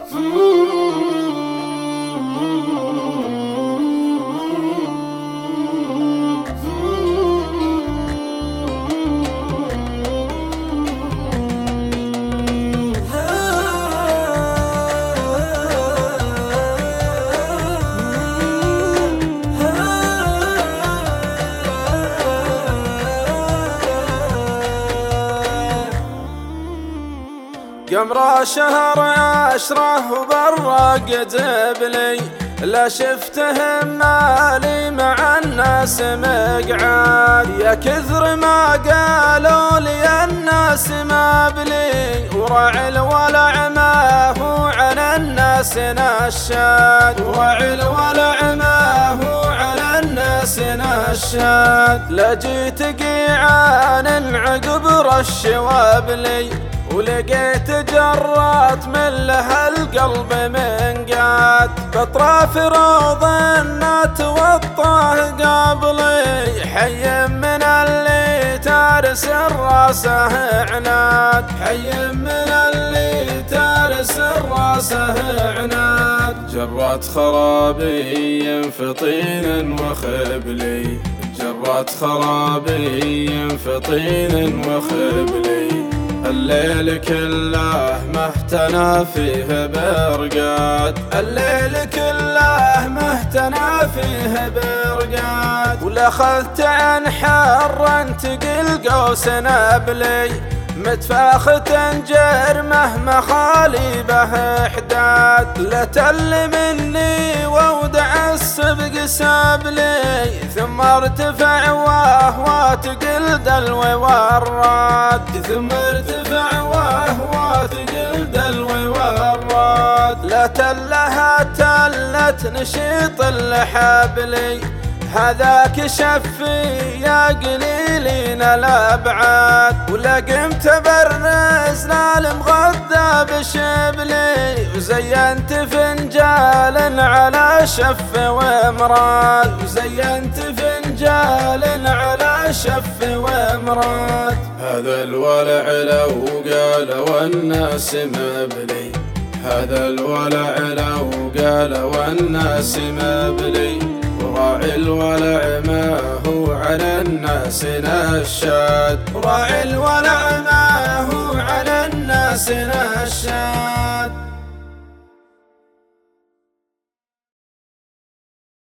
قمر شهر عشره وبرق جبلي، لا شفته مالي مع الناس مقعاد. يا كثر ما قالوا لي الناس ما بلي، وراعي الولع ما هو على الناس نشاد. وراعي الولع ما هو على الناس نشاد. لجيت قيعان عقب رش وابلي، ولقيت جرات من لها القلب منقاد. بطراف روض النات والطاه قبلي، حي من اللي تارس راسه عناد. حي من اللي تارس راسه عناد. جرات خرابي في طين وخبلي، جرات خرابي في طين وخبلي. الليل كله مهتنى فيه برقاد، الليل كله مهتنى فيه برقاد. ولأخذت عن حر تقل قوس نبلي، متفاخة جرمه مخاليبه حداد. لا تل مني وودع السبق سابلي، ثم ارتفع وهو تقل دلوي وراد. ثم ارتفع وهو تقل دلوي وراد. لا تلها تلت نشيط الحبلي، هذاك شفي يا قليلين الابعاد. ولا قمت برز المغذى بشبلي، وزينت فنجال على شف ومراد. وزينت فنجال على شف ومراد. هذا الولع لو قال والناس مبلي، هذا الولع لو قال والناس مبلي. وراعي الولع ما هو على الناس نشاد. وراعي الولع ما هو على الناس نشاد.